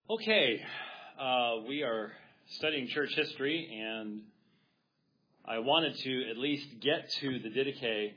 Okay, we are studying church history, and I wanted to at least get to the Didache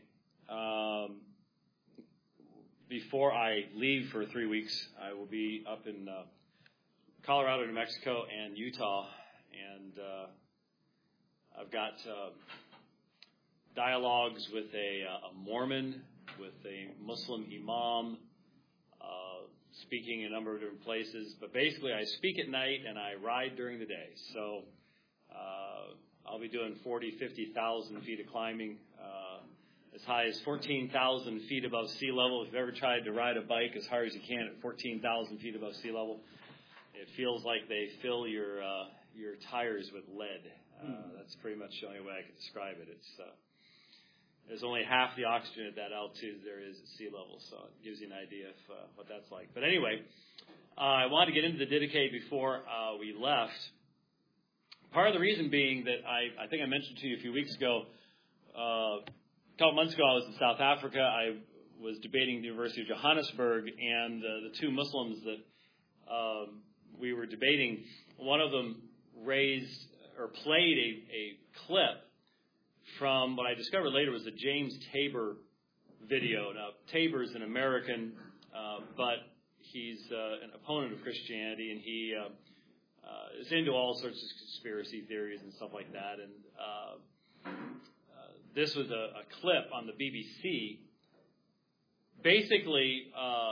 before I leave for 3 weeks. I will be up in Colorado, New Mexico, and Utah, and I've got dialogues with a Mormon, with a Muslim imam, speaking in a number of different places. But basically, I speak at night and I ride during the day. So I'll be doing 40, 50,000 feet of climbing, as high as 14,000 feet above sea level. If you've ever tried to ride a bike as hard as you can at 14,000 feet above sea level, it feels like they fill your tires with lead. That's pretty much the only way I could describe it. There's only half the oxygen at that altitude there is at sea level, so it gives you an idea of what that's like. But anyway, I wanted to get into the Didache before we left. Part of the reason being that I think I mentioned to you a few weeks ago, a couple months ago I was in South Africa. I was debating at the University of Johannesburg, and the two Muslims that we were debating, one of them played a clip from what I discovered later was the James Tabor video. Now, Tabor is an American, but he's an opponent of Christianity, and he is into all sorts of conspiracy theories and stuff like that. And this was a clip on the BBC. Basically,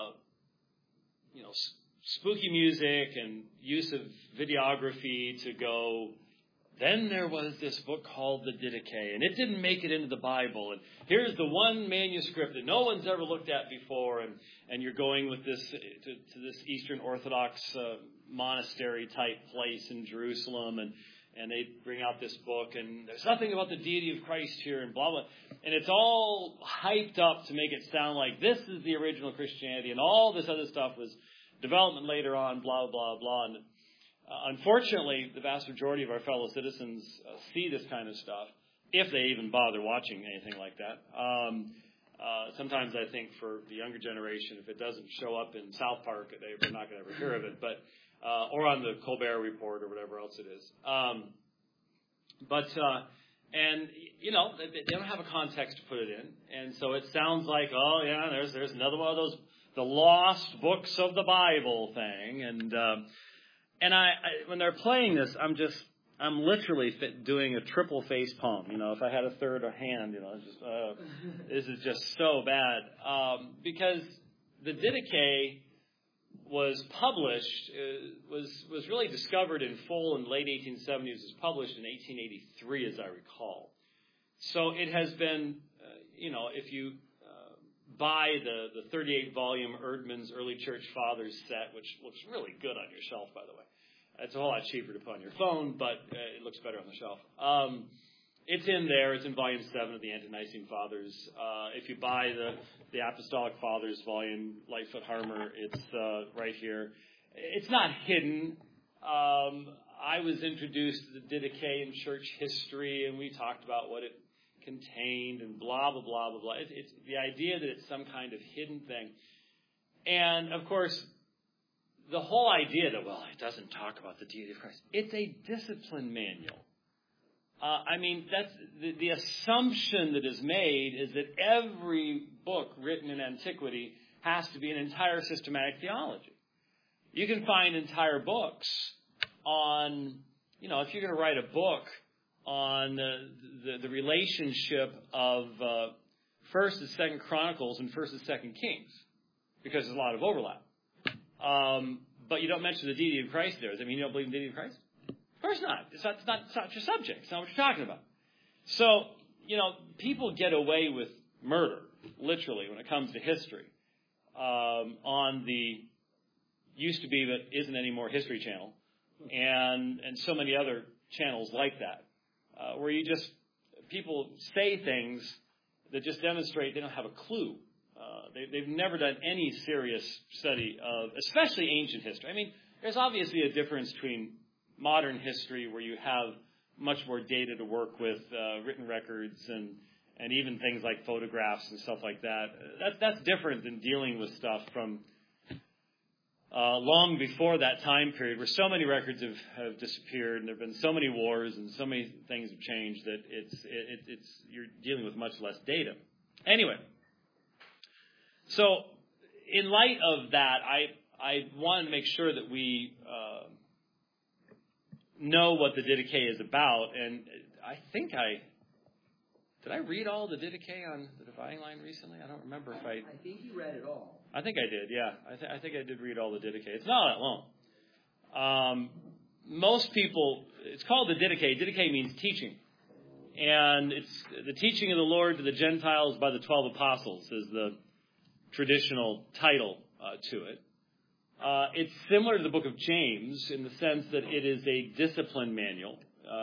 spooky music and use of videography to go, then there was this book called the Didache, and it didn't make it into the Bible. And here's the one manuscript that no one's ever looked at before, and you're going with this to this Eastern Orthodox monastery-type place in Jerusalem, and they bring out this book, and there's nothing about the deity of Christ here, and blah, blah. And it's all hyped up to make it sound like this is the original Christianity, and all this other stuff was development later on, blah, blah, blah. And unfortunately, the vast majority of our fellow citizens see this kind of stuff, if they even bother watching anything like that. Sometimes I think for the younger generation, if it doesn't show up in South Park, they're not going to ever hear of it, but or on the Colbert Report or whatever else it is. They don't have a context to put it in, and so it sounds like, oh yeah, there's another one of those the lost books of the Bible thing, and I when they're playing this, I'm literally doing a triple face palm. If I had a third hand, it's just this is just so bad because the Didache was published, was really discovered in full in the late 1870s. It was published in 1883, as I recall. So it has been, if you buy the 38-volume Erdman's Early Church Fathers set, which looks really good on your shelf, by the way. It's a whole lot cheaper to put on your phone, but it looks better on the shelf. It's in there. It's in Volume 7 of the Ante-Nicene Fathers. If you buy the Apostolic Fathers volume, Lightfoot Harmer, it's right here. It's not hidden. I was introduced to the Didache in church history, and we talked about what it contained and blah, blah, blah, blah, blah. It's the idea that it's some kind of hidden thing. And, of course, the whole idea that, it doesn't talk about the deity of Christ. It's a discipline manual. That's the assumption that is made is that every book written in antiquity has to be an entire systematic theology. You can find entire books on, if you're going to write a book on the relationship of 1st and 2nd Chronicles and 1st and 2nd Kings, because there's a lot of overlap. But you don't mention the deity of Christ there. Does that mean you don't believe in the deity of Christ? Of course not. It's not your subject. It's not what you're talking about. So, people get away with murder, literally, when it comes to history, on the used to be but isn't anymore History Channel, and so many other channels like that, where people say things that just demonstrate they don't have a clue. They've never done any serious study of, especially ancient history. There's obviously a difference between modern history, where you have much more data to work with, written records and even things like photographs and stuff like that. That's different than dealing with stuff from long before that time period, where so many records have disappeared, and there have been so many wars, and so many things have changed that you're dealing with much less data. Anyway, so in light of that, I want to make sure that we know what the Didache is about, and I think did I read all the Didache on the Dividing Line recently? I don't remember if I think you read it all. I think I did, yeah. I think I did read all the Didache. It's not that long. Most people, it's called the Didache. Didache means teaching. And it's the teaching of the Lord to the Gentiles by the 12 apostles is the traditional title to it. It's similar to the book of James in the sense that it is a discipline manual.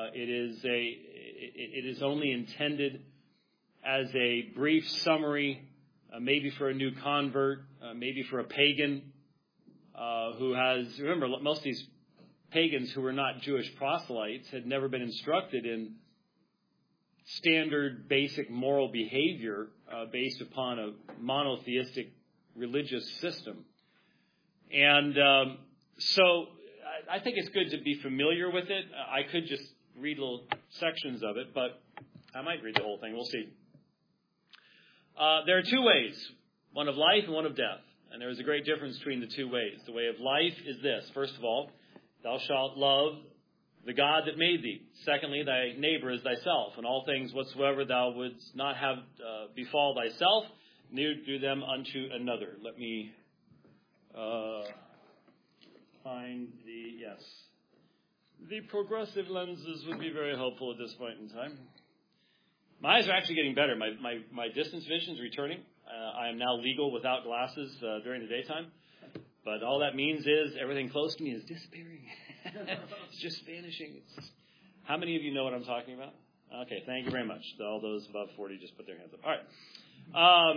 It is only intended as a brief summary, maybe for a new convert, maybe for a pagan who has, remember, most of these pagans who were not Jewish proselytes had never been instructed in standard basic moral behavior based upon a monotheistic religious system. And so I think it's good to be familiar with it. I could just read little sections of it, but I might read the whole thing. We'll see. There are two ways, one of life and one of death. And there is a great difference between the two ways. The way of life is this. First of all, thou shalt love the God that made thee. Secondly, thy neighbor as thyself. And all things whatsoever thou wouldst not have befall thyself, neither do them unto another. Let me find the progressive lenses would be very helpful at this point in time. My eyes are actually getting better. My distance vision is returning. I am now legal without glasses during the daytime. But all that means is everything close to me is disappearing. It's just vanishing. How many of you know what I'm talking about? Okay, thank you very much. All those above 40 just put their hands up. All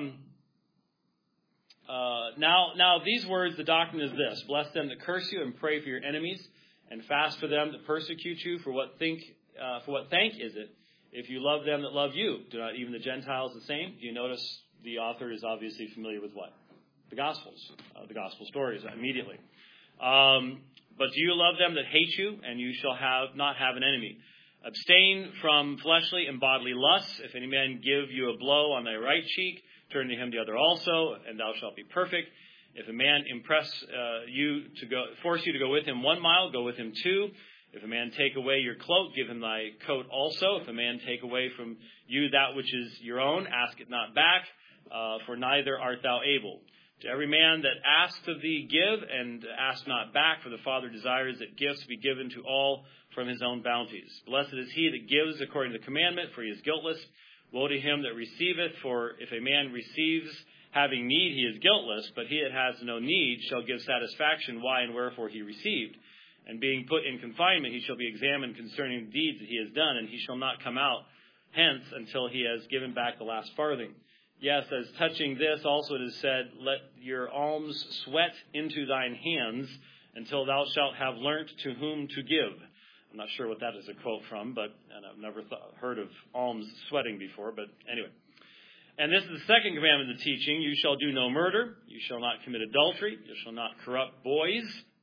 right. Now these words, the doctrine is this: bless them that curse you, and pray for your enemies, and fast for them that persecute you. For what thank is it if you love them that love you? Do not even the Gentiles the same? Do you notice the author is obviously familiar with what? The Gospels, the Gospel stories immediately. But do you love them that hate you, and you shall not have an enemy? Abstain from fleshly and bodily lusts. If any man give you a blow on thy right cheek, turn to him the other also, and thou shalt be perfect. If a man force you to go with him 1 mile, go with him 2. If a man take away your cloak, give him thy coat also. If a man take away from you that which is your own, ask it not back, for neither art thou able. To every man that asks of thee, give, and ask not back, for the Father desires that gifts be given to all from his own bounties. Blessed is he that gives according to the commandment, for he is guiltless. Woe to him that receiveth, for if a man receives having need, he is guiltless, but he that has no need shall give satisfaction why and wherefore he received. And being put in confinement, he shall be examined concerning the deeds that he has done, and he shall not come out hence until he has given back the last farthing. Yes, as touching this also it is said, let your alms sweat into thine hands until thou shalt have learnt to whom to give. I'm not sure what that is a quote from, and I've never heard of alms sweating before, but anyway. And this is the second commandment of the teaching. You shall do no murder. You shall not commit adultery. You shall not corrupt boys.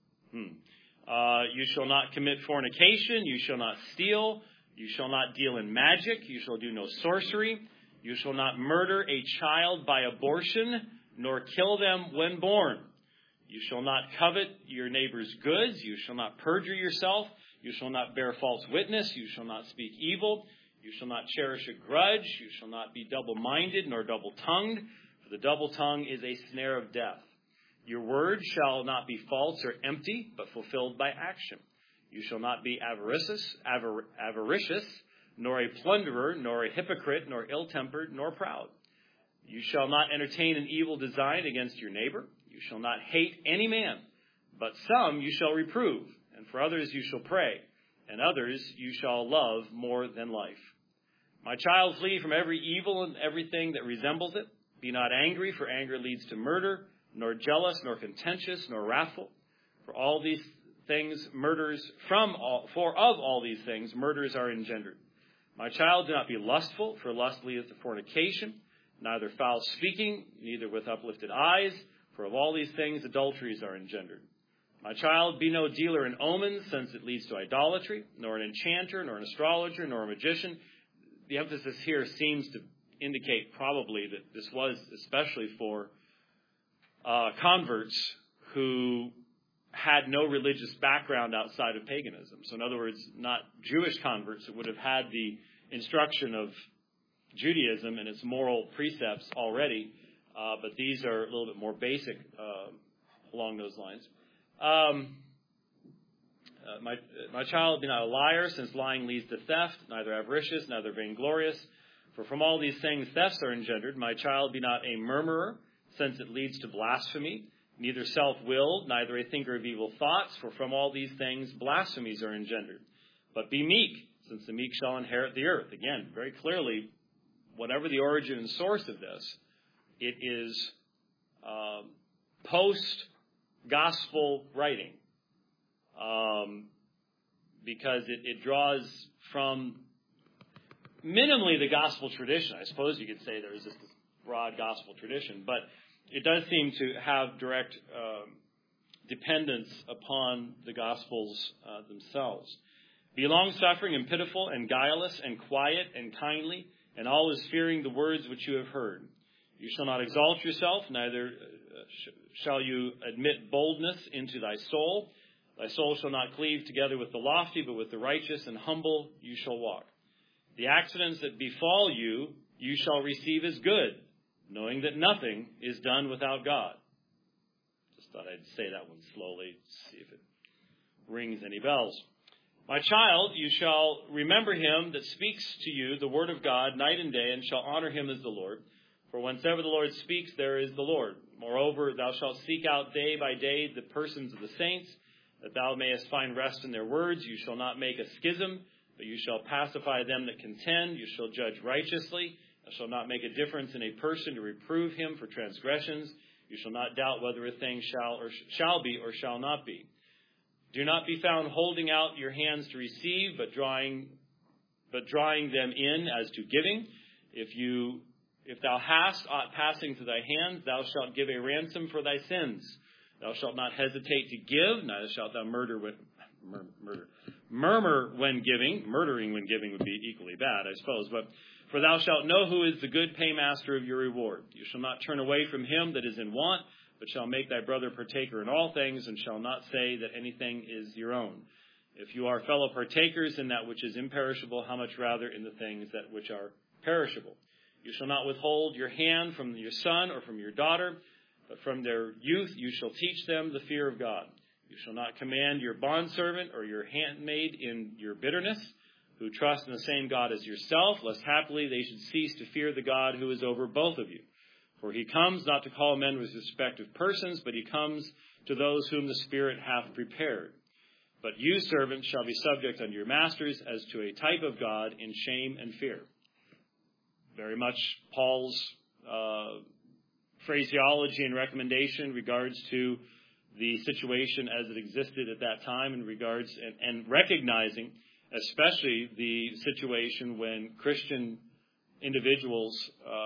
You shall not commit fornication. You shall not steal. You shall not deal in magic. You shall do no sorcery. You shall not murder a child by abortion, nor kill them when born. You shall not covet your neighbor's goods. You shall not perjure yourself. You shall not bear false witness. You shall not speak evil. You shall not cherish a grudge. You shall not be double-minded nor double-tongued, for the double tongue is a snare of death. Your word shall not be false or empty, but fulfilled by action. You shall not be avaricious, nor a plunderer, nor a hypocrite, nor ill-tempered, nor proud. You shall not entertain an evil design against your neighbor. You shall not hate any man, but some you shall reprove, and for others you shall pray, and others you shall love more than life. My child, flee from every evil and everything that resembles it. Be not angry, for anger leads to murder, nor jealous, nor contentious, nor wrathful. For all these things, of all these things, murders are engendered. My child, do not be lustful, for lust leadeth to fornication, neither foul speaking, neither with uplifted eyes, for of all these things adulteries are engendered. My child, be no dealer in omens, since it leads to idolatry, nor an enchanter, nor an astrologer, nor a magician. The emphasis here seems to indicate probably that this was especially for converts who had no religious background outside of paganism. So in other words, not Jewish converts that would have had the instruction of Judaism and its moral precepts already, but these are a little bit more basic along those lines. My child, be not a liar, since lying leads to theft, neither avaricious, neither vainglorious. For from all these things thefts are engendered. My child, be not a murmurer, since it leads to blasphemy, neither self-willed, neither a thinker of evil thoughts. For from all these things blasphemies are engendered. But be meek, since the meek shall inherit the earth. Again, very clearly, whatever the origin and source of this, it is post-gospel writing. Because it draws from minimally the gospel tradition. I suppose you could say there is this broad gospel tradition, but it does seem to have direct dependence upon the gospels themselves. Be long-suffering and pitiful and guileless and quiet and kindly, and always fearing the words which you have heard. You shall not exalt yourself, neither shall you admit boldness into thy soul. Thy soul shall not cleave together with the lofty, but with the righteous and humble you shall walk. The accidents that befall you, you shall receive as good, knowing that nothing is done without God. Just thought I'd say that one slowly, see if it rings any bells. My child, you shall remember him that speaks to you the word of God night and day, and shall honor him as the Lord. For whensoever the Lord speaks, there is the Lord. Moreover, thou shalt seek out day by day the persons of the saints, that thou mayest find rest in their words. You shall not make a schism, but you shall pacify them that contend. You shall judge righteously. Thou shalt not make a difference in a person to reprove him for transgressions. You shall not doubt whether a thing shall be or shall not be. Do not be found holding out your hands to receive, but drawing them in as to giving. If thou hast aught passing through thy hands, thou shalt give a ransom for thy sins. Thou shalt not hesitate to give, neither shalt thou murmur when giving. Murdering when giving would be equally bad, I suppose. But for thou shalt know who is the good paymaster of your reward. You shall not turn away from him that is in want, but shall make thy brother partaker in all things, and shall not say that anything is your own. If you are fellow partakers in that which is imperishable, how much rather in the things that which are perishable? You shall not withhold your hand from your son or from your daughter, but from their youth you shall teach them the fear of God. You shall not command your bondservant or your handmaid in your bitterness, who trust in the same God as yourself, lest haply they should cease to fear the God who is over both of you. For he comes not to call men with respect of persons, but he comes to those whom the Spirit hath prepared. But you, servants, shall be subject unto your masters as to a type of God in shame and fear. Very much Paul's phraseology and recommendation in regards to the situation as it existed at that time in regards and recognizing especially the situation when Christian individuals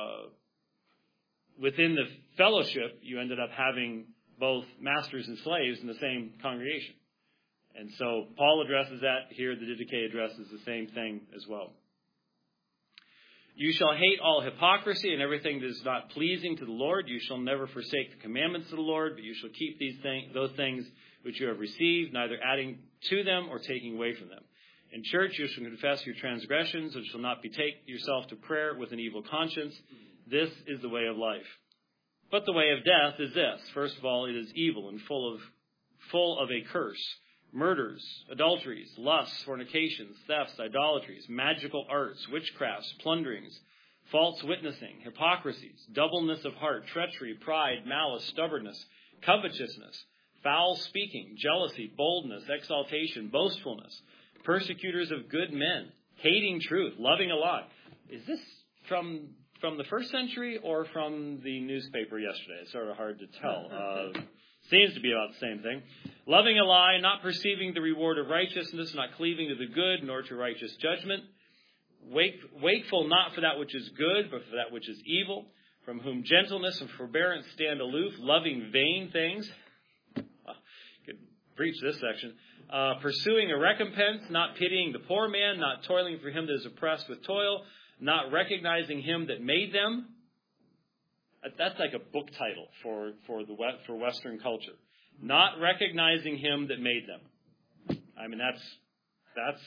within the fellowship, you ended up having both masters and slaves in the same congregation. And so Paul addresses that here. The Didache addresses the same thing as well. You shall hate all hypocrisy and everything that is not pleasing to the Lord. You shall never forsake the commandments of the Lord, but you shall keep those things which you have received, neither adding to them or taking away from them. In church you shall confess your transgressions, and shall not betake yourself to prayer with an evil conscience. This is the way of life. But the way of death is this. First of all, it is evil and full of a curse. Murders, adulteries, lusts, fornications, thefts, idolatries, magical arts, witchcrafts, plunderings, false witnessing, hypocrisies, doubleness of heart, treachery, pride, malice, stubbornness, covetousness, foul speaking, jealousy, boldness, exaltation, boastfulness, persecutors of good men, hating truth, loving a lie. Is this from the first century or from the newspaper yesterday? It's sort of hard to tell. Seems to be about the same thing. Loving a lie, not perceiving the reward of righteousness, not cleaving to the good, nor to righteous judgment. Wakeful not for that which is good, but for that which is evil, from whom gentleness and forbearance stand aloof, loving vain things. Could preach this section. Pursuing a recompense, not pitying the poor man, not toiling for him that is oppressed with toil, not recognizing him that made them. That's like a book title for Western culture. Not recognizing him that made them. I mean, that's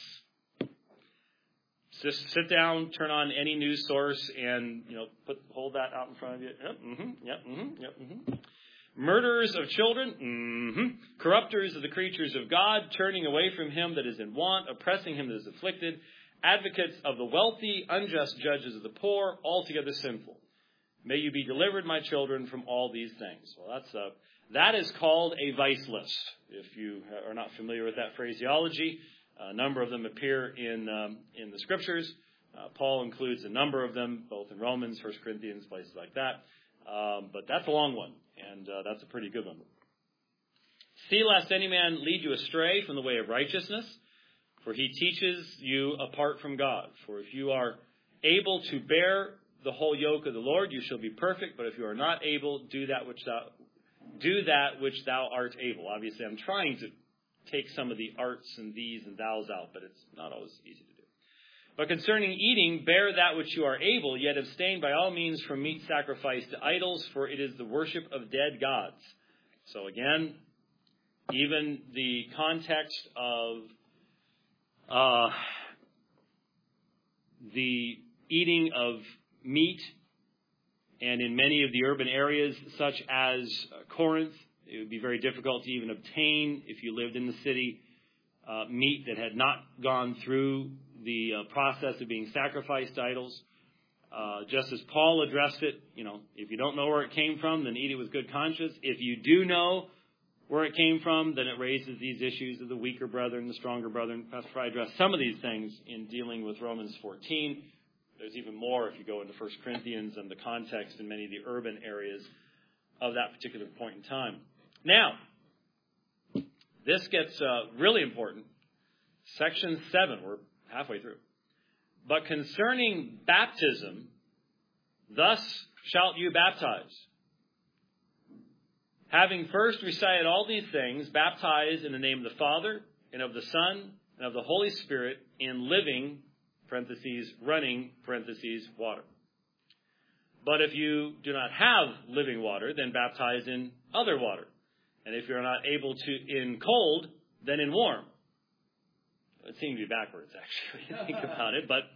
just sit down, turn on any news source, and hold that out in front of you. Yep. Murderers of children, corrupters of the creatures of God, turning away from him that is in want, oppressing him that is afflicted, advocates of the wealthy, unjust judges of the poor, altogether sinful. May you be delivered, my children, from all these things. Well, that is called a vice list. If you are not familiar with that phraseology, a number of them appear in the Scriptures. Paul includes a number of them, both in Romans, 1 Corinthians, places like that. But that's a long one, and that's a pretty good one. See lest any man lead you astray from the way of righteousness, for he teaches you apart from God. For if you are able to bear the whole yoke of the Lord, you shall be perfect. But if you are not able, do that which thou art able. Obviously, I'm trying to take some of the arts and these and thous out, but it's not always easy to do. But concerning eating, bear that which you are able, yet abstain by all means from meat sacrificed to idols, for it is the worship of dead gods. So again, even the context of the eating of meat, and in many of the urban areas, such as Corinth, it would be very difficult to even obtain, if you lived in the city, meat that had not gone through the process of being sacrificed to idols. Just as Paul addressed it, if you don't know where it came from, then eat it with good conscience. If you do know where it came from, then it raises these issues of the weaker brethren, the stronger brethren. Pastor Fry addressed some of these things in dealing with Romans 14. There's even more if you go into 1 Corinthians and the context in many of the urban areas of that particular point in time. Now, this gets really important. Section 7, we're halfway through. But concerning baptism, thus shalt you baptize. Having first recited all these things, baptize in the name of the Father, and of the Son, and of the Holy Spirit, in living, parentheses, running, parentheses, water. But if you do not have living water, then baptize in other water. And if you're not able to in cold, then in warm. It seems to be backwards, actually, when you think about it. But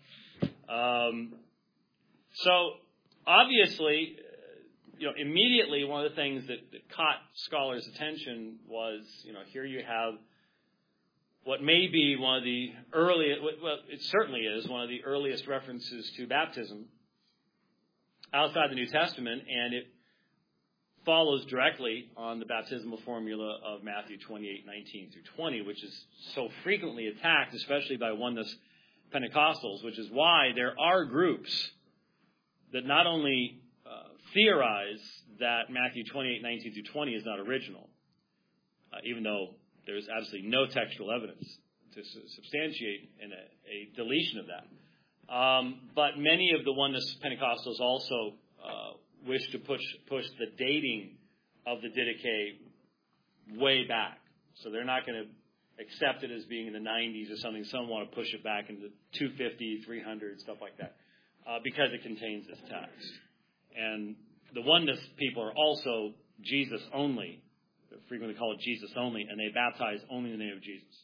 so obviously, immediately one of the things that caught scholars' attention was, here you have what may be one of the earliest, well, it certainly is one of the earliest references to baptism outside the New Testament, and it follows directly on the baptismal formula of Matthew 28:19 through 20, which is so frequently attacked, especially by oneness Pentecostals, which is why there are groups that not only theorize that Matthew 28:19 through 20 is not original, even though there's absolutely no textual evidence to substantiate a deletion of that. But many of the oneness Pentecostals also wish to push the dating of the Didache way back. So they're not going to accept it as being in the 90s or something. Some want to push it back into 250, 300, stuff like that, because it contains this text. And the oneness people are also Jesus only. They frequently call it Jesus only, and they baptize only in the name of Jesus,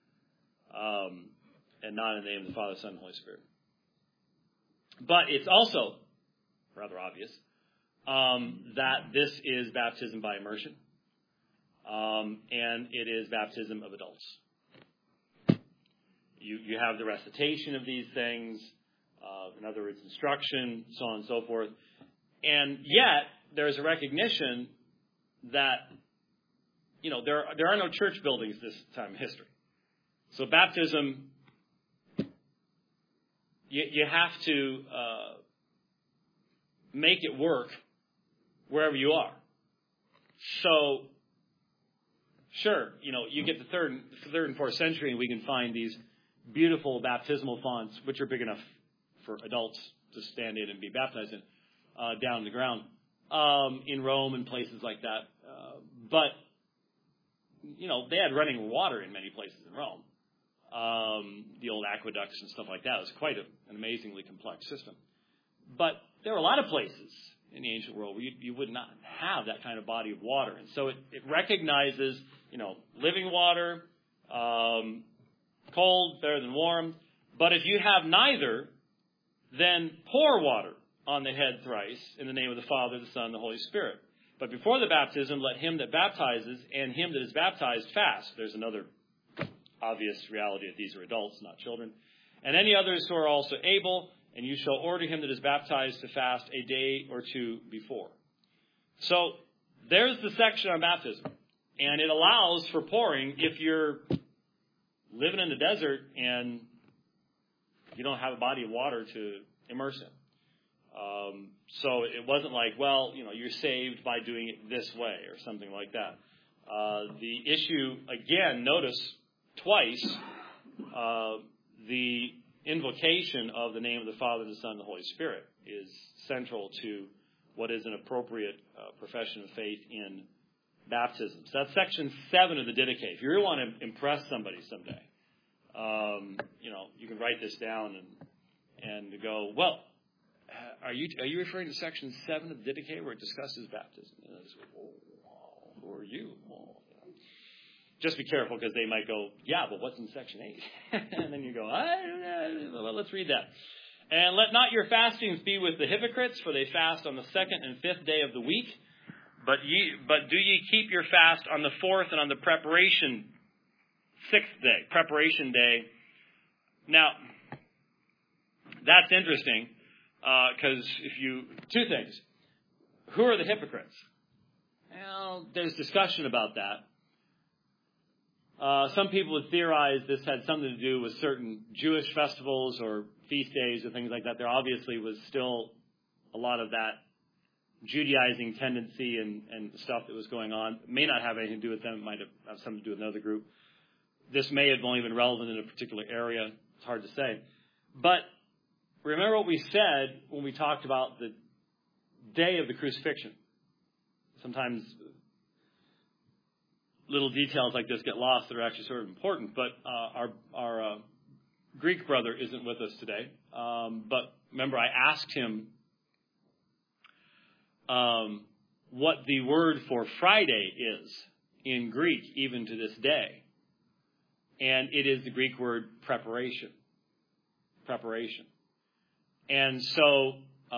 and not in the name of the Father, Son, and Holy Spirit. But it's also rather obvious that this is baptism by immersion, and it is baptism of adults. You have the recitation of these things, in other words, instruction, so on and so forth. And yet, there's a recognition that, there are no church buildings this time in history. So baptism, you have to make it work wherever you are. So, sure, you get the third and fourth century, and we can find these beautiful baptismal fonts, which are big enough for adults to stand in and be baptized in, down on the ground, in Rome and places like that. But they had running water in many places in Rome. The old aqueducts and stuff like that. It was quite an amazingly complex system. But there were a lot of places in the ancient world where you would not have that kind of body of water. And so it recognizes, living water, cold, better than warm. But if you have neither, then pour water on the head thrice in the name of the Father, the Son, and the Holy Spirit. But before the baptism, let him that baptizes and him that is baptized fast. There's another obvious reality that these are adults, not children. And any others who are also able, and you shall order him that is baptized to fast a day or two before. So there's the section on baptism. And it allows for pouring if you're living in the desert and you don't have a body of water to immerse in. So it wasn't like, you're saved by doing it this way or something like that. The issue, again, notice twice, the invocation of the name of the Father, the Son, and the Holy Spirit is central to what is an appropriate profession of faith in baptism. So that's section 7 of the Didache. If you really want to impress somebody someday, you can write this down and go, are you referring to section 7 of the Didache where it discusses baptism? And I just go, who are you? Just be careful because they might go, but what's in section 8? And then you go, let's read that. And let not your fastings be with the hypocrites, for they fast on the 2nd and 5th day of the week. But do ye keep your fast on the 4th and on the preparation 6th day, preparation day. Now, that's interesting because two things. Who are the hypocrites? Well, there's discussion about that. Some people would theorize this had something to do with certain Jewish festivals or feast days or things like that. There obviously was still a lot of that Judaizing tendency and stuff that was going on. It may not have anything to do with them. It might have something to do with another group. This may have only been relevant in a particular area. It's hard to say. But remember what we said when we talked about the day of the crucifixion. Sometimes little details like this get lost that are actually sort of important. But our Greek brother isn't with us today. But remember, I asked him what the word for Friday is in Greek, even to this day. And it is the Greek word preparation. Preparation. And so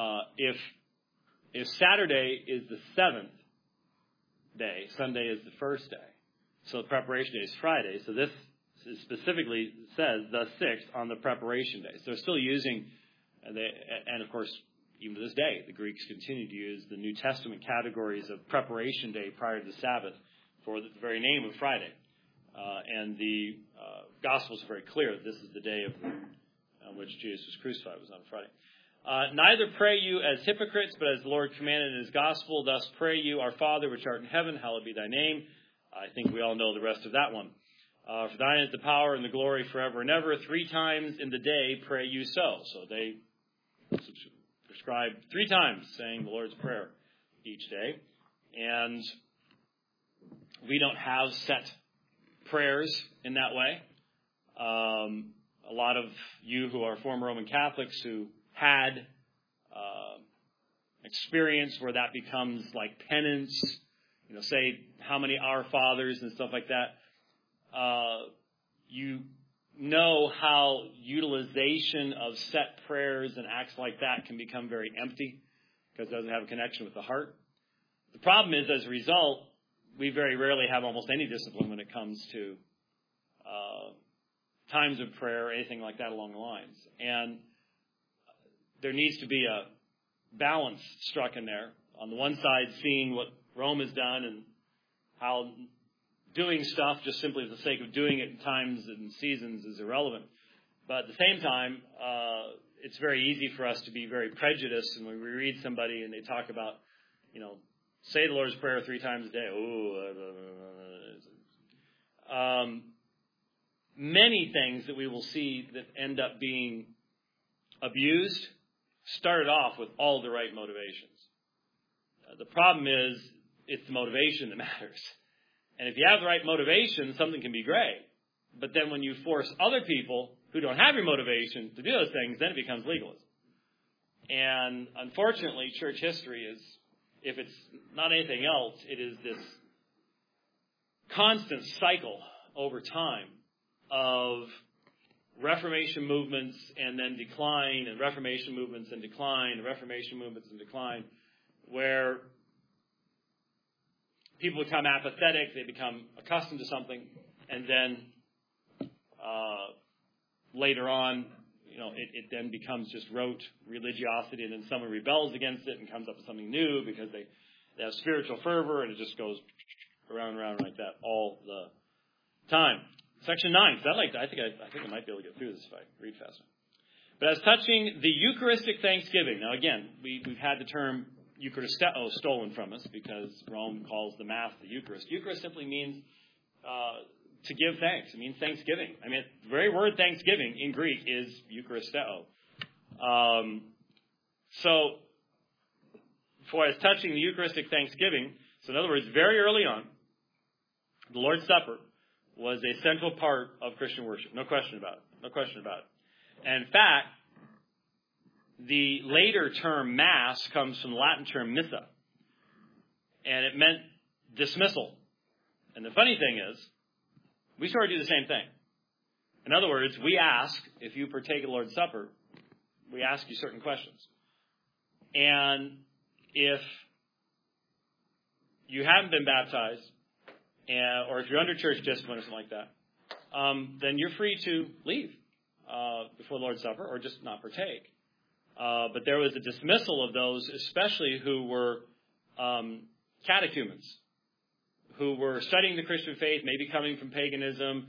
if Saturday is the 7th day, Sunday is the first day. So the preparation day is Friday. So this specifically says the 6th on the preparation day. So they're still using, and of course, even to this day, the Greeks continue to use the New Testament categories of preparation day prior to the Sabbath for the very name of Friday. And the Gospels are very clear that this is the day on which Jesus was crucified, was on Friday. Neither pray you as hypocrites, but as the Lord commanded in his Gospel, thus pray you, our Father, which art in heaven, hallowed be thy name. I think we all know the rest of that one. For thine is the power and the glory forever and ever. 3 times in the day pray you so. So they prescribe 3 times saying the Lord's Prayer each day. And we don't have set prayers in that way. A lot of you who are former Roman Catholics who had experience where that becomes like penance, say how many Our Fathers and stuff like that, you know how utilization of set prayers and acts like that can become very empty because it doesn't have a connection with the heart. The problem is, as a result, we very rarely have almost any discipline when it comes to times of prayer or anything like that along the lines. And there needs to be a balance struck in there. On the one side, seeing what Rome has done and how doing stuff just simply for the sake of doing it in times and seasons is irrelevant. But at the same time, it's very easy for us to be very prejudiced. And when we read somebody and they talk about, say the Lord's Prayer 3 times a day. Many things that we will see that end up being abused started off with all the right motivations. The problem is it's the motivation that matters. And if you have the right motivation, something can be great. But then when you force other people who don't have your motivation to do those things, then it becomes legalism. And unfortunately, church history is, if it's not anything else, it is this constant cycle over time of Reformation movements and then decline, and Reformation movements and decline, and Reformation movements and decline, where people become apathetic, they become accustomed to something, and then later on, it then becomes just rote religiosity, and then someone rebels against it and comes up with something new because they have spiritual fervor, and it just goes around and around like that all the time. Section 9. I think I might be able to get through this if I read faster. But as touching the Eucharistic thanksgiving. Now again, we've had the term Eucharisteo stolen from us because Rome calls the Mass the Eucharist. Eucharist simply means to give thanks. It means thanksgiving. I mean, the very word thanksgiving in Greek is Eucharisteo. So, for as touching the Eucharistic thanksgiving, so in other words, very early on, the Lord's Supper was a central part of Christian worship. No question about it. No question about it. And in fact, the later term Mass comes from the Latin term missa. And it meant dismissal. And the funny thing is, we sort of do the same thing. In other words, we ask, if you partake of the Lord's Supper, we ask you certain questions. And if you haven't been baptized, or if you're under church discipline or something like that, then you're free to leave before the Lord's Supper or just not partake. But there was a dismissal of those, especially who were catechumens, who were studying the Christian faith, maybe coming from paganism.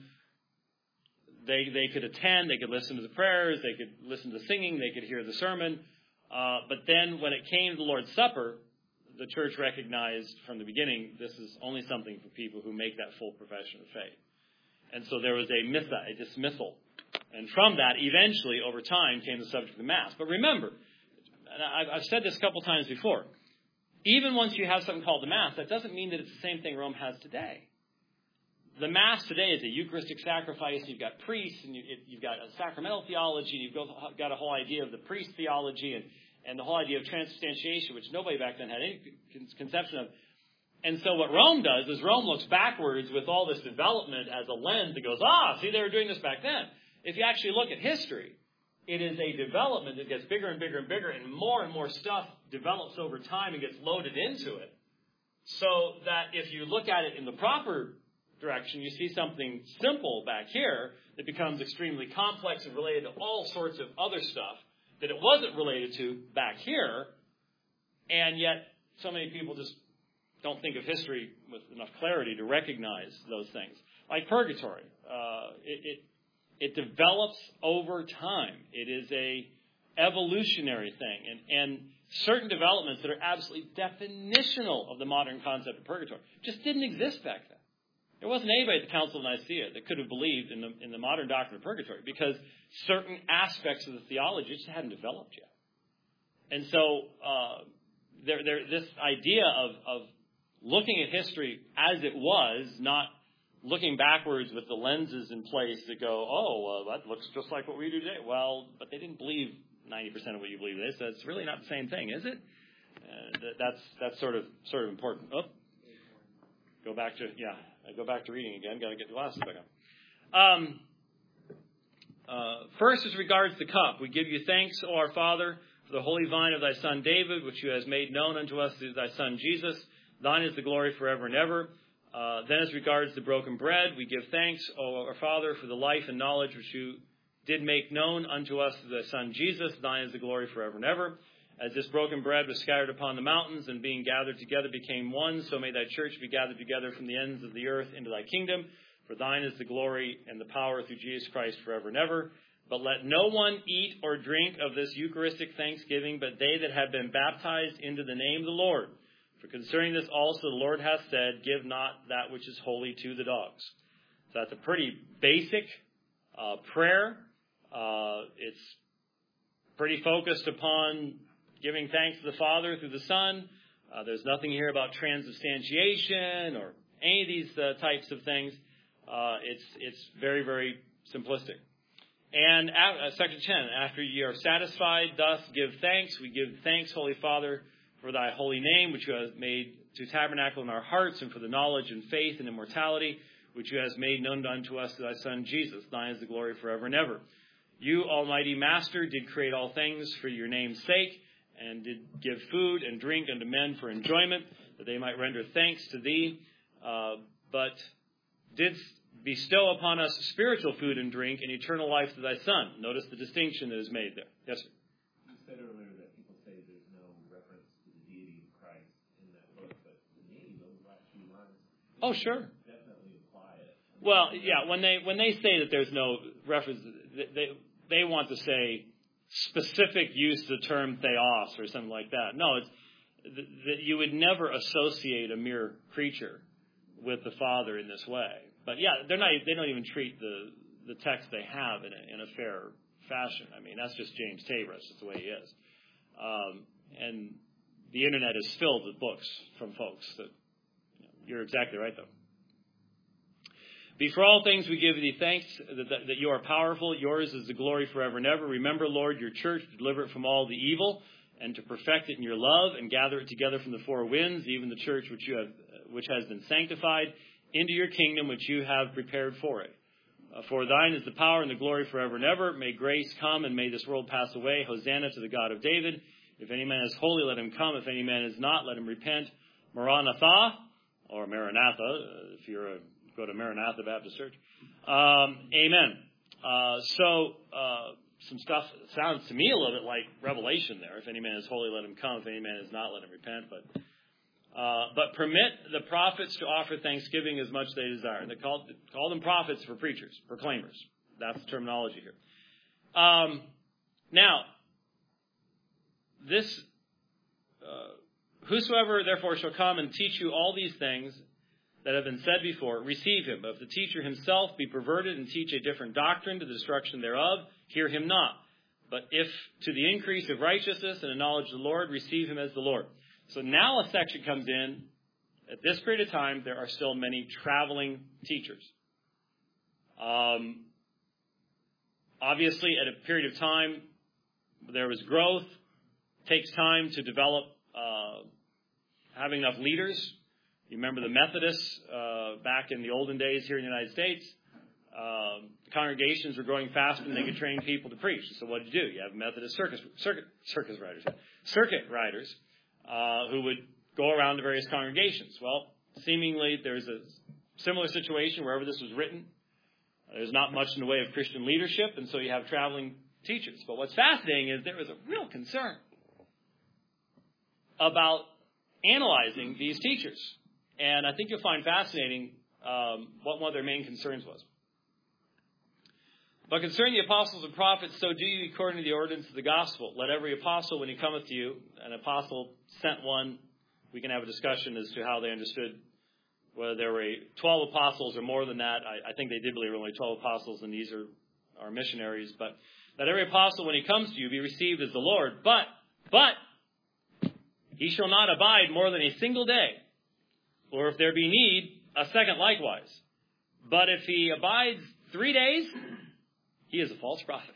They could attend, they could listen to the prayers, they could listen to the singing, they could hear the sermon. But then when it came to the Lord's Supper, the church recognized from the beginning this is only something for people who make that full profession of faith. And so there was a missa, a dismissal. And from that, eventually, over time, came the subject of the Mass. But remember, and I've said this a couple times before, even once you have something called the Mass, that doesn't mean that it's the same thing Rome has today. The Mass today is a Eucharistic sacrifice. You've got priests, and you've got a sacramental theology, and you've got a whole idea of the priest theology, and the whole idea of transubstantiation, which nobody back then had any conception of. And so what Rome does is Rome looks backwards with all this development as a lens that goes, see, they were doing this back then. If you actually look at history, it is a development that gets bigger and bigger and bigger, and more stuff develops over time and gets loaded into it. So that if you look at it in the proper direction, you see something simple back here that becomes extremely complex and related to all sorts of other stuff that it wasn't related to back here, and yet so many people just don't think of history with enough clarity to recognize those things. Like purgatory. It develops over time. It is a evolutionary thing. And certain developments that are absolutely definitional of the modern concept of purgatory just didn't exist back then. There wasn't anybody at the Council of Nicaea that could have believed in the modern doctrine of purgatory because certain aspects of the theology just hadn't developed yet. And so this idea of looking at history as it was, not looking backwards with the lenses in place that go, that looks just like what we do today. Well, but they didn't believe 90% of what you believe today, so it's really not the same thing, is it? That's sort of important. Go back to reading again. Got to get the glasses back on. First, as regards the cup, we give you thanks, O our Father, for the holy vine of thy Son David, which you hast made known unto us through thy Son Jesus. Thine is the glory forever and ever. Then as regards the broken bread, we give thanks, O our Father, for the life and knowledge which you did make known unto us through thy Son Jesus. Thine is the glory forever and ever. As this broken bread was scattered upon the mountains and being gathered together became one, so may thy church be gathered together from the ends of the earth into thy kingdom. For thine is the glory and the power through Jesus Christ forever and ever. But let no one eat or drink of this Eucharistic thanksgiving, but they that have been baptized into the name of the Lord. For concerning this also the Lord hath said, give not that which is holy to the dogs. So that's a pretty basic prayer. It's pretty focused upon giving thanks to the Father through the Son. There's nothing here about transubstantiation or any of these types of things. It's very, very simplistic. And section 10, after ye are satisfied, thus give thanks. We give thanks, Holy Father, for thy holy name, which you have made to tabernacle in our hearts, and for the knowledge and faith and immortality, which you hast made known unto us through thy Son Jesus. Thine is the glory forever and ever. You, Almighty Master, did create all things for your name's sake, and did give food and drink unto men for enjoyment, that they might render thanks to thee, but didst bestow upon us spiritual food and drink and eternal life through thy Son. Notice the distinction that is made there. Yes, sir? You said earlier that people say there's no reference to the deity of Christ in that book, but to me, those last few lines definitely apply it. Well, yeah, when they say that there's no reference, they want to say specific use of the term theos or something like that. No, it's that you would never associate a mere creature with the Father in this way. But yeah, they don't even treat the text they have in a fair fashion. I mean, that's just James Tabor. That's just the way he is. And the internet is filled with books from folks that, you're exactly right, though. Before all things, we give thee thanks that you are powerful. Yours is the glory forever and ever. Remember, Lord, your church, to deliver it from all the evil, and to perfect it in your love, and gather it together from the four winds, even the church which has been sanctified, into your kingdom which you have prepared for it. For thine is the power and the glory forever and ever. May grace come, and may this world pass away. Hosanna to the God of David. If any man is holy, let him come. If any man is not, let him repent. Maranatha, or Maranatha, if you're go to Maranatha Baptist Church. Amen. Some stuff sounds to me a little bit like Revelation there. If any man is holy, let him come. If any man is not, let him repent. But permit the prophets to offer thanksgiving as much as they desire. They call them prophets for preachers, proclaimers. That's the terminology here. Now, this whosoever therefore shall come and teach you all these things that have been said before, receive him. But if the teacher himself be perverted and teach a different doctrine to the destruction thereof, hear him not. But if to the increase of righteousness and the knowledge of the Lord, receive him as the Lord. So now a section comes in. At this period of time, there are still many traveling teachers. Obviously, at a period of time, there was growth. It takes time to develop having enough leaders. You remember the Methodists back in the olden days here in the United States. Congregations were growing faster than they could train people to preach. So what did you do? You have Methodist circuit riders who would go around to various congregations. Well, seemingly there's a similar situation wherever this was written. There's not much in the way of Christian leadership, and so you have traveling teachers. But what's fascinating is there was a real concern about analyzing these teachers. And I think you'll find fascinating what one of their main concerns was. But concerning the apostles and prophets, so do you according to the ordinance of the gospel. Let every apostle, when he cometh to you, an apostle sent one. We can have a discussion as to how they understood whether there were 12 apostles or more than that. I think they did believe there were only 12 apostles, and these are missionaries. But let every apostle, when he comes to you, be received as the Lord. But he shall not abide more than a single day, or if there be need, a second likewise. But if he abides 3 days, he is a false prophet.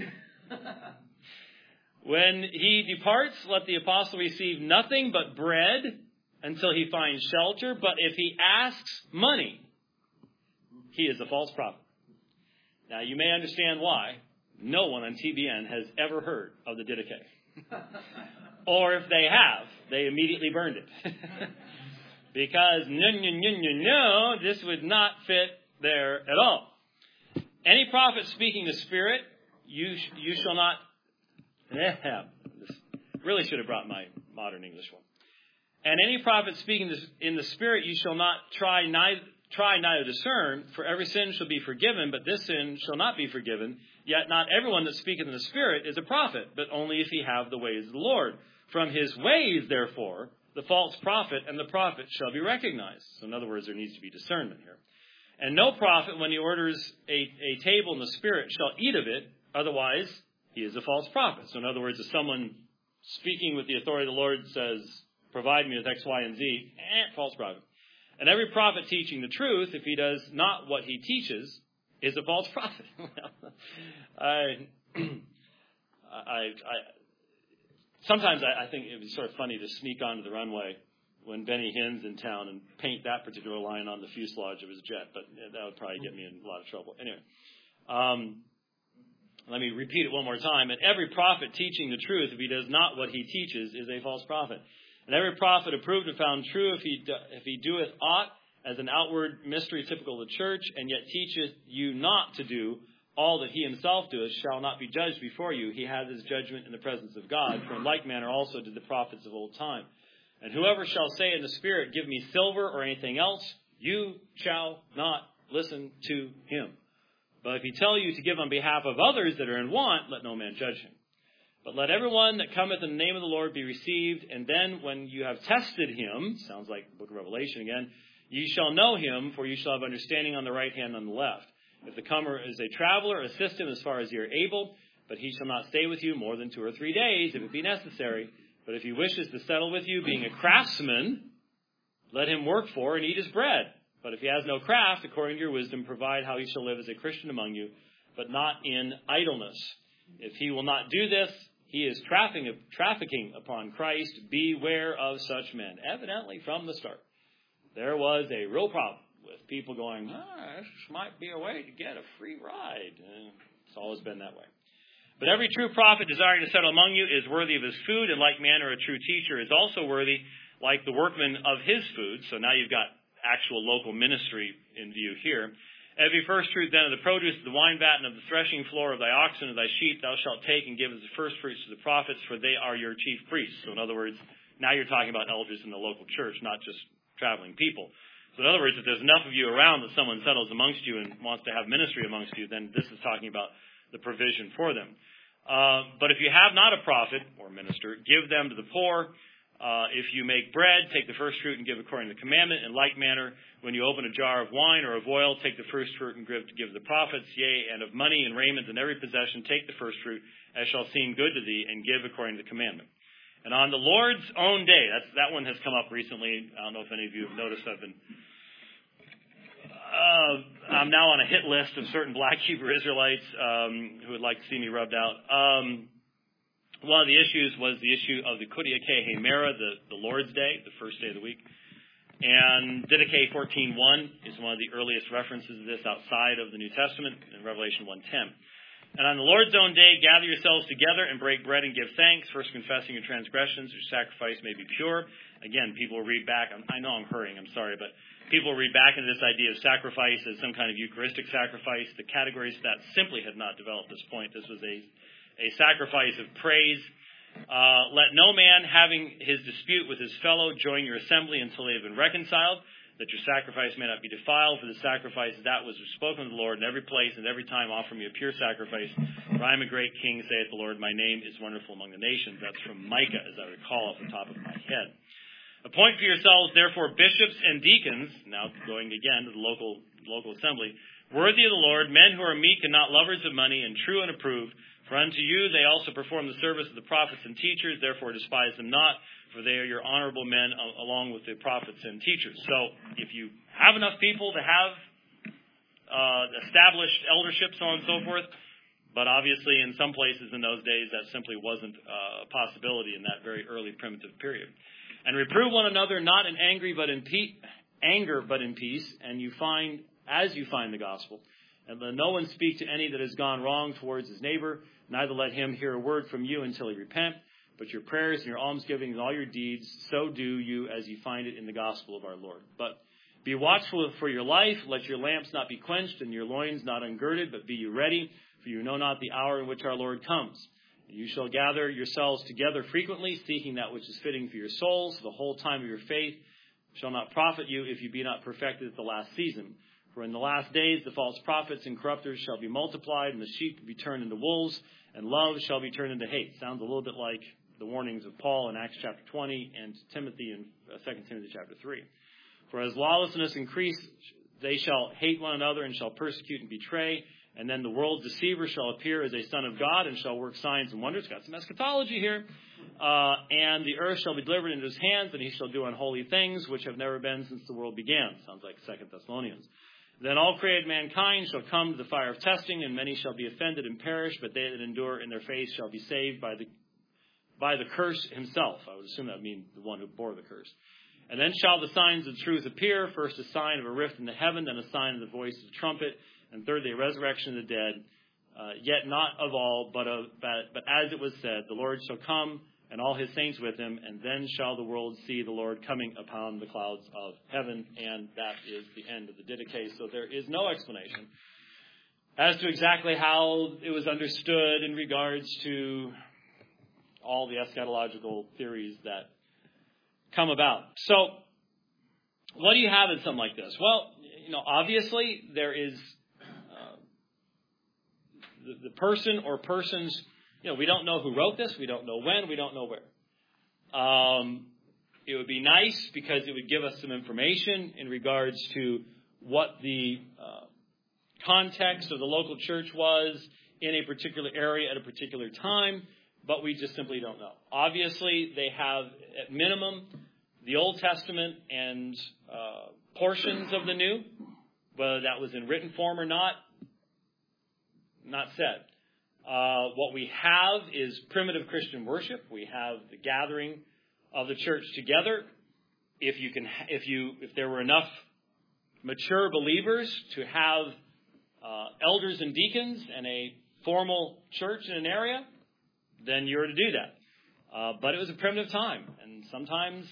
When he departs, let the apostle receive nothing but bread until he finds shelter. But if he asks money, he is a false prophet. Now, you may understand why no one on TBN has ever heard of the Didache. Or if they have, they immediately burned it. Because, no, this would not fit there at all. Any prophet speaking the Spirit, you shall not... Really should have brought my modern English one. And any prophet speaking in the Spirit, you shall not try neither discern, for every sin shall be forgiven, but this sin shall not be forgiven. Yet not everyone that speaketh in the Spirit is a prophet, but only if he have the ways of the Lord. From his ways, therefore, the false prophet and the prophet shall be recognized. So in other words, there needs to be discernment here. And no prophet, when he orders a table in the Spirit, shall eat of it, otherwise he is a false prophet. So in other words, if someone speaking with the authority of the Lord says, provide me with X, Y, and Z, false prophet. And every prophet teaching the truth, if he does not what he teaches, is a false prophet. Sometimes I think it was sort of funny to sneak onto the runway when Benny Hinn's in town and paint that particular line on the fuselage of his jet, but that would probably get me in a lot of trouble. Anyway, let me repeat it one more time. And every prophet teaching the truth, if he does not what he teaches, is a false prophet. And every prophet approved and found true, if he doeth aught as an outward mystery typical of the church, and yet teacheth you not to do all that he himself doeth, shall not be judged before you. He has his judgment in the presence of God. For in like manner also did the prophets of old time. And whoever shall say in the Spirit, give me silver or anything else, you shall not listen to him. But if he tell you to give on behalf of others that are in want, let no man judge him. But let everyone that cometh in the name of the Lord be received, and then when you have tested him, sounds like the book of Revelation again, ye shall know him, for you shall have understanding on the right hand and on the left. If the comer is a traveler, assist him as far as ye are able, but he shall not stay with you more than 2 or 3 days, if it be necessary. But if he wishes to settle with you, being a craftsman, let him work for and eat his bread. But if he has no craft, according to your wisdom, provide how he shall live as a Christian among you, but not in idleness. If he will not do this, he is trafficking upon Christ. Beware of such men. Evidently, from the start, there was a real problem with people going, this might be a way to get a free ride. It's always been that way. But every true prophet desiring to settle among you is worthy of his food. In like manner, a true teacher is also worthy, like the workman of his food. So now you've got actual local ministry in view here. Every first fruit then of the produce of the wine vat and of the threshing floor of thy oxen and thy sheep thou shalt take and give as the first fruits to the prophets, for they are your chief priests. So in other words, now you're talking about elders in the local church, not just traveling people. So in other words, if there's enough of you around that someone settles amongst you and wants to have ministry amongst you, then this is talking about the provision for them. But if you have not a prophet or minister, give them to the poor. If you make bread, take the first fruit and give according to the commandment. In like manner, when you open a jar of wine or of oil, take the first fruit and give the prophets, yea, and of money and raiment and every possession, take the first fruit, as shall seem good to thee, and give according to the commandment. And on the Lord's own day, that one has come up recently. I don't know if any of you have noticed. I'm now on a hit list of certain black Hebrew Israelites who would like to see me rubbed out. One of the issues was the issue of the Kodiakei Hemera, the Lord's Day, the first day of the week. And Didache 14:1 is one of the earliest references of this outside of the New Testament in Revelation 1:10. And on the Lord's own day, gather yourselves together and break bread and give thanks, first confessing your transgressions, your sacrifice may be pure. Again, people will read back. I know I'm hurrying, I'm sorry, but people will read back into this idea of sacrifice as some kind of Eucharistic sacrifice. The categories of that simply had not developed at this point. This was a sacrifice of praise. Let no man having his dispute with his fellow join your assembly until they have been reconciled, that your sacrifice may not be defiled, for the sacrifice that was spoken of the Lord in every place and every time offer me a pure sacrifice. For I am a great king, saith the Lord, my name is wonderful among the nations. That's from Micah, as I recall off the top of my head. Appoint for yourselves, therefore, bishops and deacons, now going again to the local assembly, worthy of the Lord, men who are meek and not lovers of money, and true and approved. For unto you they also perform the service of the prophets and teachers, therefore despise them not, for they are your honorable men along with the prophets and teachers. So if you have enough people to have established eldership, so on and so forth, but obviously in some places in those days that simply wasn't a possibility in that very early primitive period. And reprove one another not in anger but in peace, and you find the gospel. And let no one speak to any that has gone wrong towards his neighbor, neither let him hear a word from you until he repent. But your prayers and your almsgiving and all your deeds, so do you as you find it in the gospel of our Lord. But be watchful for your life, let your lamps not be quenched, and your loins not ungirded, but be you ready, for you know not the hour in which our Lord comes. And you shall gather yourselves together frequently, seeking that which is fitting for your souls. The whole time of your faith shall not profit you if you be not perfected at the last season. For in the last days the false prophets and corrupters shall be multiplied, and the sheep will be turned into wolves, and love shall be turned into hate. Sounds a little bit like the warnings of Paul in Acts chapter 20 and Timothy in 2 Timothy chapter 3. For as lawlessness increase, they shall hate one another and shall persecute and betray, And then the world's deceiver shall appear as a son of God and shall work signs and wonders. Got some eschatology here. And the earth shall be delivered into his hands, and he shall do unholy things which have never been since the world began. Sounds like 2 Thessalonians. Then all created mankind shall come to the fire of testing, and many shall be offended and perish, but they that endure in their faith shall be saved by the curse himself. I would assume that would mean the one who bore the curse. And then shall the signs of truth appear, first a sign of a rift in the heaven, then a sign of the voice of the trumpet, and thirdly a resurrection of the dead, yet not of all, but as it was said, the Lord shall come, and all his saints with him, and then shall the world see the Lord coming upon the clouds of heaven. And that is the end of the Didache. So there is no explanation as to exactly how it was understood in regards to all the eschatological theories that come about. So what do you have in something like this? Well, obviously there is the person or persons. We don't know who wrote this. We don't know when. We don't know where. It would be nice because it would give us some information in regards to what the context of the local church was in a particular area at a particular time, but we just simply don't know. Obviously, they have, at minimum, the Old Testament and portions of the New, whether that was in written form or not said. What we have is primitive Christian worship. We have the gathering of the church together. If there were enough mature believers to have elders and deacons and a formal church in an area, then you're to do that. But it was a primitive time, and sometimes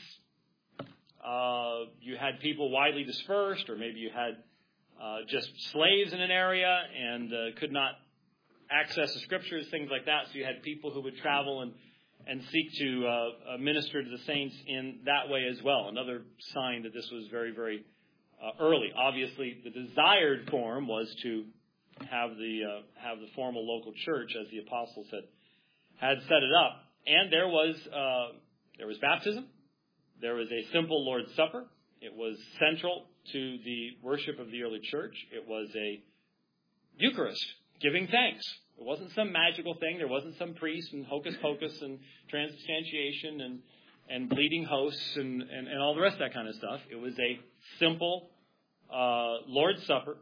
you had people widely dispersed, or maybe you had just slaves in an area and could not access to scriptures, things like that. So you had people who would travel and seek to minister to the saints in that way as well. Another sign that this was very, very early. Obviously, the desired form was to have the formal local church, as the apostles had set it up. And there was baptism. There was a simple Lord's Supper. It was central to the worship of the early church. It was a Eucharist, giving thanks. It wasn't some magical thing. There wasn't some priest and hocus pocus and transubstantiation and bleeding hosts and all the rest of that kind of stuff. It was a simple Lord's Supper.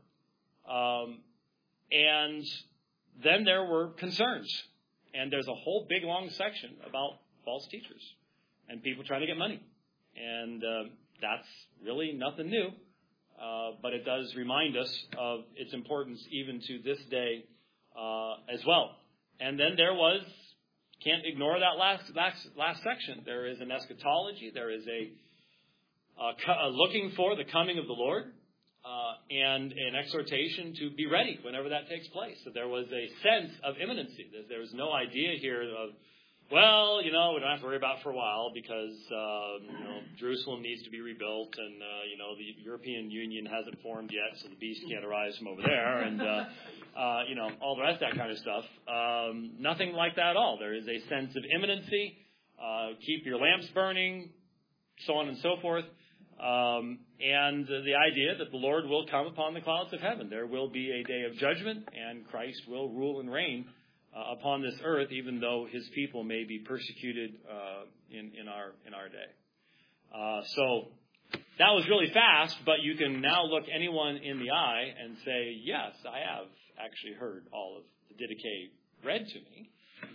And then there were concerns. And there's a whole big long section about false teachers and people trying to get money. And that's really nothing new. But it does remind us of its importance even to this day as well. And then there was, can't ignore that last section. There is an eschatology. There is a looking for the coming of the Lord and an exhortation to be ready whenever that takes place. So there was a sense of imminency. There was no idea here of, well, we don't have to worry about it for a while because, Jerusalem needs to be rebuilt and, the European Union hasn't formed yet, so the beast can't arise from over there and, all the rest of that kind of stuff. Nothing like that at all. There is a sense of imminency. Keep your lamps burning, so on and so forth. And the idea that the Lord will come upon the clouds of heaven. There will be a day of judgment and Christ will rule and reign upon this earth, even though his people may be persecuted in our day. So that was really fast, but you can now look anyone in the eye and say, yes, I have actually heard all of the Didache read to me.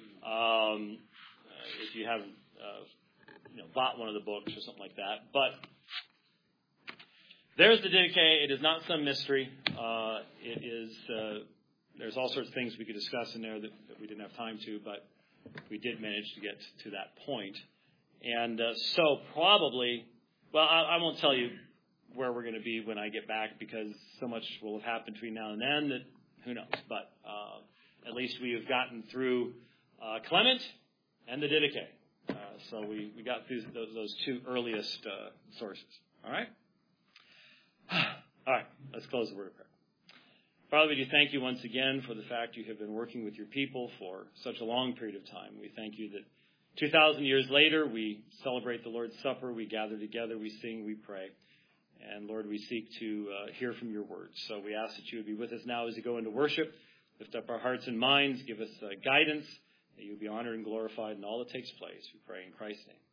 If you haven't bought one of the books or something like that. But there's the Didache. It is not some mystery. It is... There's all sorts of things we could discuss in there that we didn't have time to, but we did manage to get to that point. And so probably, well, I won't tell you where we're going to be when I get back because so much will have happened between now and then that who knows. But at least we have gotten through Clement and the Didache. So we got through those two earliest sources. All right? All right, let's close the word of prayer. Father, we do thank you once again for the fact you have been working with your people for such a long period of time. We thank you that 2,000 years later, we celebrate the Lord's Supper, we gather together, we sing, we pray. And Lord, we seek to hear from your words. So we ask that you would be with us now as we go into worship. Lift up our hearts and minds. Give us guidance, that you be honored and glorified in all that takes place. We pray in Christ's name.